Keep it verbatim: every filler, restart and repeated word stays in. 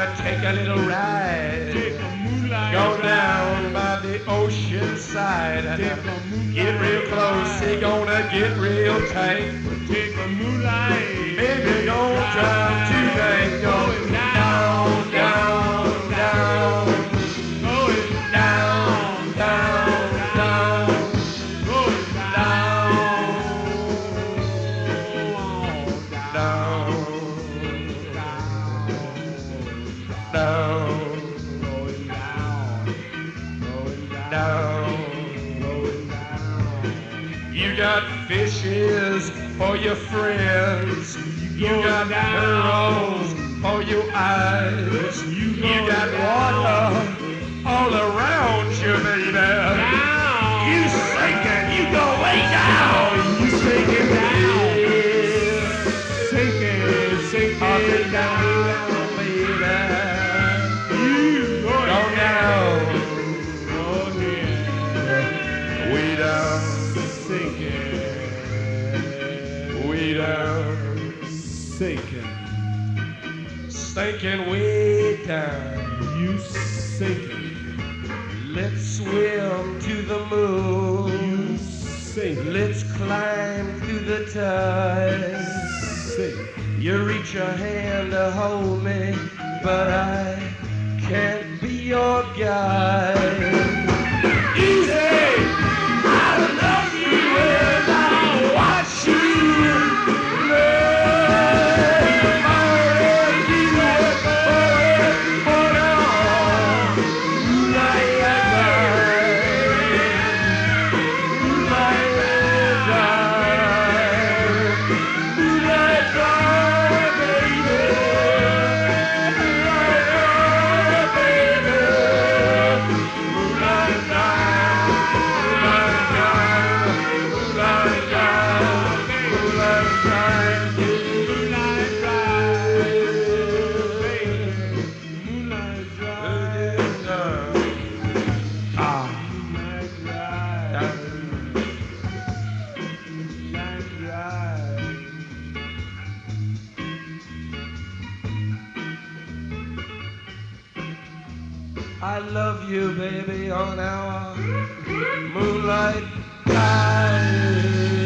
take a little ride. Take a moonlight Go ride. down by the ocean side. Take a moonlight Get real close, ride. he gonna get real tight. Take a moonlight. Baby, don't drive today. Going down, down, down. Going Down, down, down. Going Down, down. down, Going down. Going down. down. Going down. You got fishes for your friends. You got pearls for your eyes. You You going got down. water all around you, baby. Down. You sinking, you go way down. You sinking down. Yeah. Sinking, sinking Up and down. down, baby. You Go going down, Go ahead. way down, Sinking. way down, Sinking. sinking way down. You sinking. Let's swim to the moon. You sinking. Let's climb to the tide. Sink. You reach your hand to hold me, but I can't be your guide. Easy! I love you and I watch you love my you for now. Night and night, night and night, night and baby, night baby, moonlight night, moonlight night, moonlight night, moonlight night, Moonlight drive. Baby. Moonlight drive. Ah. Moonlight drive. Moonlight drive. I love you, baby, on our moonlight night.